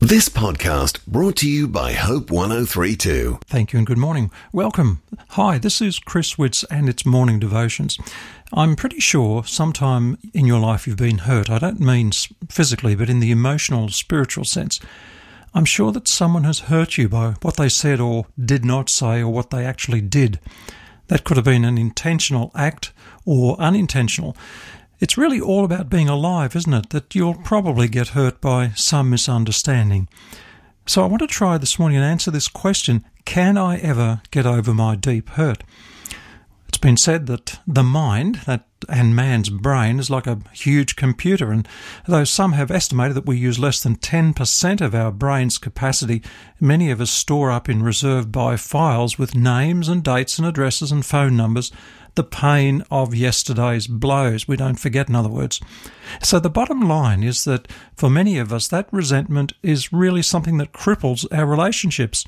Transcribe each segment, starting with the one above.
This podcast brought to you by Hope 1032. Thank you and good morning. Welcome. Hi, this is Chris Witts and it's Morning Devotions. I'm pretty sure sometime in your life you've been hurt. I don't mean physically, but in the emotional, spiritual sense. I'm sure that someone has hurt you by what they said or did not say or what they actually did. That could have been an intentional act or unintentional. It's really all about being alive, isn't it? That you'll probably get hurt by some misunderstanding. So I want to try this morning and answer this question: can I ever get over my deep hurt? It's been said that the mind and man's brain is like a huge computer, and though some have estimated that we use less than 10% of our brain's capacity, many of us store up in reserve by files with names and dates and addresses and phone numbers the pain of yesterday's blows. We don't forget, in other words. So the bottom line is that for many of us, that resentment is really something that cripples our relationships.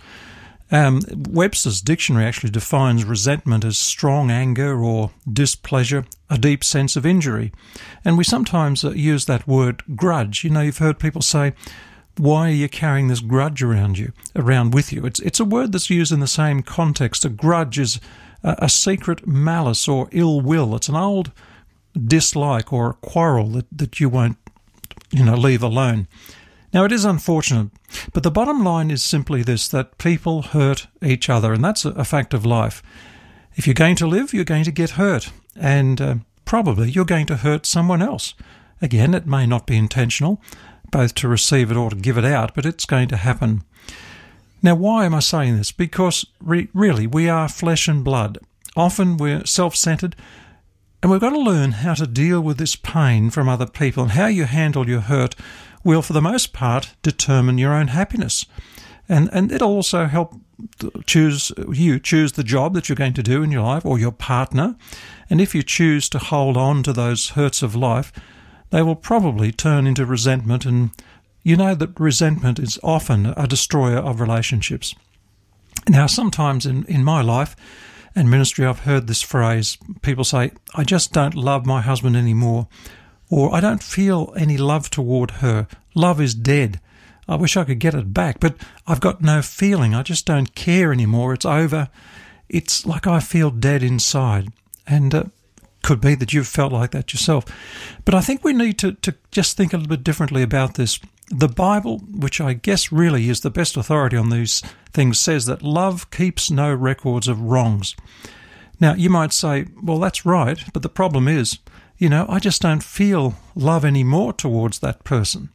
Webster's dictionary actually defines resentment as strong anger or displeasure, a deep sense of injury. And we sometimes use that word grudge. You know, you've heard people say, why are you carrying this grudge around with you? It's a word that's used in the same context. A grudge is a secret malice or ill will. It's an old dislike or a quarrel that you won't, leave alone. Now, it is unfortunate, but the bottom line is simply this, that people hurt each other, and that's a fact of life. If you're going to live, you're going to get hurt, and probably you're going to hurt someone else. Again, it may not be intentional, both to receive it or to give it out, but it's going to happen. Now, why am I saying this? Because really, we are flesh and blood. Often we're self-centered, and we've got to learn how to deal with this pain from other people, and how you handle your hurt will, for the most part, determine your own happiness. And it'll also help choose the job that you're going to do in your life, or your partner. And if you choose to hold on to those hurts of life, they will probably turn into resentment, and you know that resentment is often a destroyer of relationships. Now, sometimes in my life and ministry, I've heard this phrase. People say, I just don't love my husband anymore, or I don't feel any love toward her. Love is dead. I wish I could get it back, but I've got no feeling. I just don't care anymore. It's over. It's like I feel dead inside. And could be that you've felt like that yourself. But I think we need to just think a little bit differently about this. The Bible, which I guess really is the best authority on these things, says that love keeps no records of wrongs. Now, you might say, well, that's right, but the problem is, I just don't feel love anymore towards that person.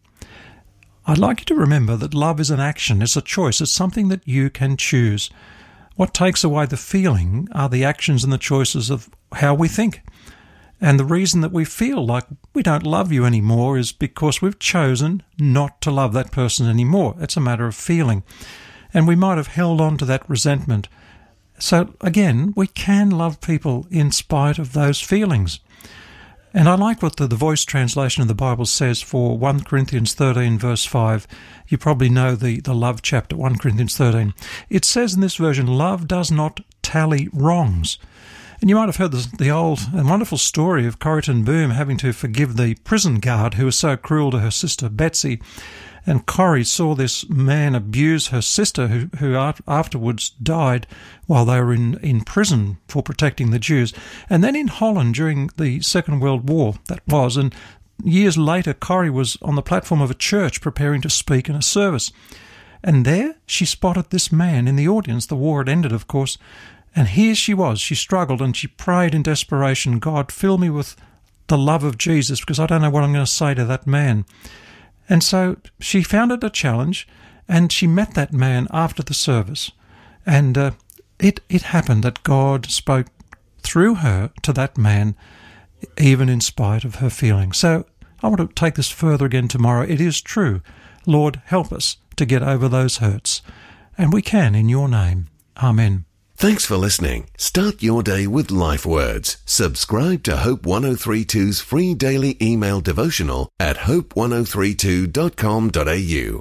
I'd like you to remember that love is an action, it's a choice, it's something that you can choose. What takes away the feeling are the actions and the choices of how we think. And the reason that we feel like we don't love you anymore is because we've chosen not to love that person anymore. It's a matter of feeling. And we might have held on to that resentment. So again, we can love people in spite of those feelings. And I like what the Voice translation of the Bible says for 1 Corinthians 13 verse 5. You probably know the love chapter, 1 Corinthians 13. It says in this version, love does not tally wrongs. And you might have heard the old and wonderful story of Corrie ten Boom having to forgive the prison guard who was so cruel to her sister Betsy. And Corrie saw this man abuse her sister who afterwards died while they were in prison for protecting the Jews. And then in Holland during the Second World War, and years later Corrie was on the platform of a church preparing to speak in a service. And there she spotted this man in the audience. The war had ended, of course. And here she was. She struggled and she prayed in desperation, God, fill me with the love of Jesus, because I don't know what I'm going to say to that man. And so she found it a challenge, and she met that man after the service. And it happened that God spoke through her to that man, even in spite of her feelings. So I want to take this further again tomorrow. It is true. Lord, help us to get over those hurts. And we can in your name. Amen. Thanks for listening. Start your day with Life Words. Subscribe to Hope 1032's free daily email devotional at hope1032.com.au.